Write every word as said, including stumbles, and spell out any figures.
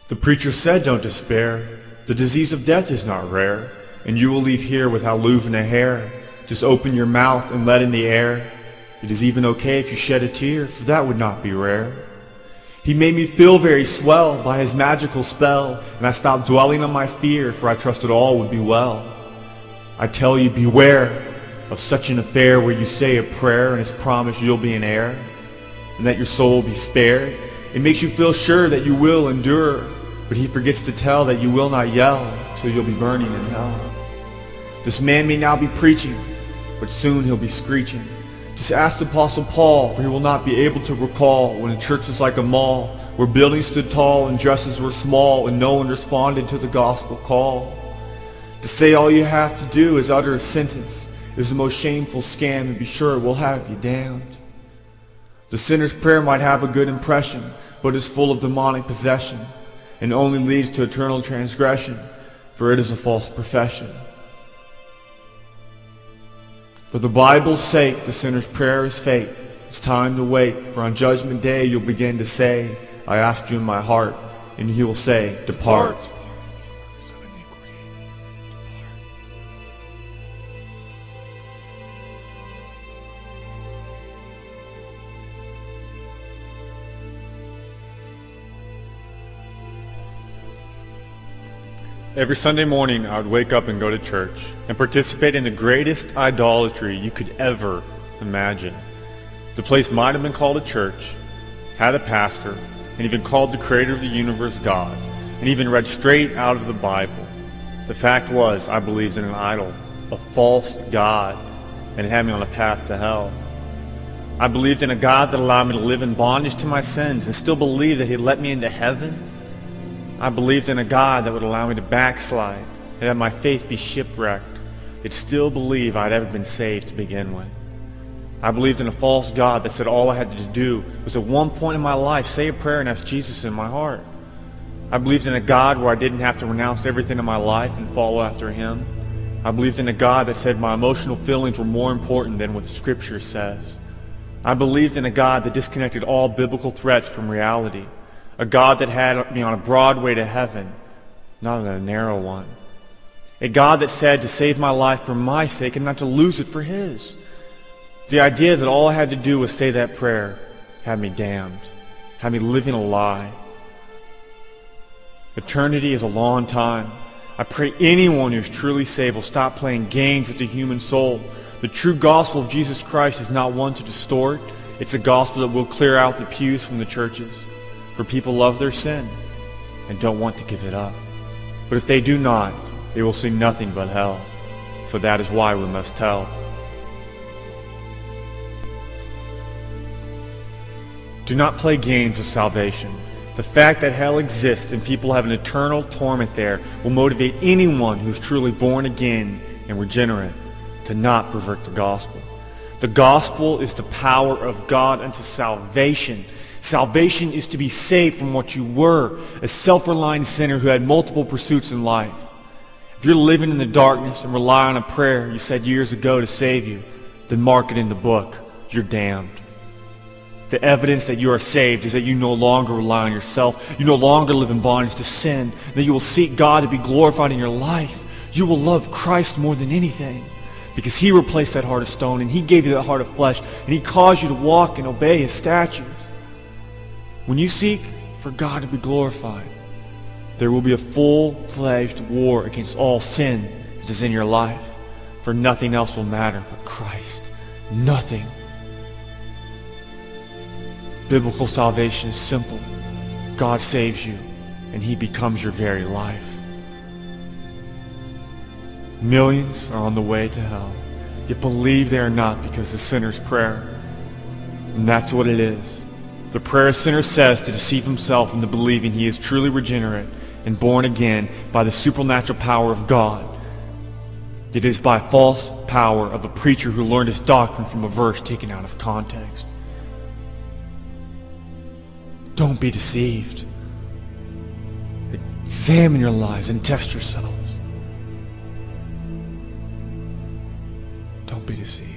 The preacher said, don't despair. The disease of death is not rare, and you will leave here without losing a hair. Just open your mouth and let in the air. It is even okay if you shed a tear, for that would not be rare. He made me feel very swell by his magical spell, and I stopped dwelling on my fear, for I trusted all would be well. I tell you, beware of such an affair where you say a prayer and it's promised you'll be an heir, and that your soul will be spared. It makes you feel sure that you will endure, but he forgets to tell that you will not yell till you'll be burning in hell. This man may now be preaching, but soon he'll be screeching. Just ask the Apostle Paul, for he will not be able to recall when a church was like a mall, where buildings stood tall and dresses were small, and no one responded to the gospel call. To say all you have to do is utter a sentence is the most shameful scam, and be sure it will have you damned. The sinner's prayer might have a good impression, but is full of demonic possession, and only leads to eternal transgression, for it is a false profession. For the Bible's sake, the sinner's prayer is fake. It's time to wait, for on Judgment Day you'll begin to say, I asked you in my heart, and he will say, depart. Depart. Every Sunday morning I would wake up and go to church and participate in the greatest idolatry you could ever imagine. The place might have been called a church, had a pastor, and even called the creator of the universe God, and even read straight out of the Bible. The fact was, I believed in an idol, a false God, and it had me on a path to hell. I believed in a God that allowed me to live in bondage to my sins and still believed that he'd let me into heaven. I believed in a God that would allow me to backslide and have my faith be shipwrecked, yet still believe I'd ever been saved to begin with. I believed in a false God that said all I had to do was at one point in my life say a prayer and ask Jesus in my heart. I believed in a God where I didn't have to renounce everything in my life and follow after him. I believed in a God that said my emotional feelings were more important than what the Scripture says. I believed in a God that disconnected all biblical threats from reality. A God that had me on a broad way to heaven, not on a narrow one. A God that said to save my life for my sake and not to lose it for his. The idea that all I had to do was say that prayer had me damned, had me living a lie. Eternity is a long time. I pray anyone who's truly saved will stop playing games with the human soul. The true gospel of Jesus Christ is not one to distort. It's a gospel that will clear out the pews from the churches. For people love their sin and don't want to give it up. But if they do not, they will see nothing but hell. For that is why we must tell. Do not play games with salvation. The fact that hell exists and people have an eternal torment there will motivate anyone who's truly born again and regenerate to not pervert the gospel. The gospel is the power of God unto salvation. Salvation is to be saved from what you were, a self-reliant sinner who had multiple pursuits in life. If you're living in the darkness and rely on a prayer you said years ago to save you, then mark it in the book. You're damned. The evidence that you are saved is that you no longer rely on yourself. You no longer live in bondage to sin. That you will seek God to be glorified in your life. You will love Christ more than anything, because he replaced that heart of stone and he gave you that heart of flesh, and he caused you to walk and obey his statutes. When you seek for God to be glorified, there will be a full-fledged war against all sin that is in your life, for nothing else will matter but Christ. Nothing. Biblical salvation is simple. God saves you, and he becomes your very life. Millions are on the way to hell, yet believe they are not because of the sinner's prayer. And that's what it is. The prayer a sinner says to deceive himself into believing he is truly regenerate and born again by the supernatural power of God. It is by false power of a preacher who learned his doctrine from a verse taken out of context. Don't be deceived. Examine your lives and test yourselves. Don't be deceived.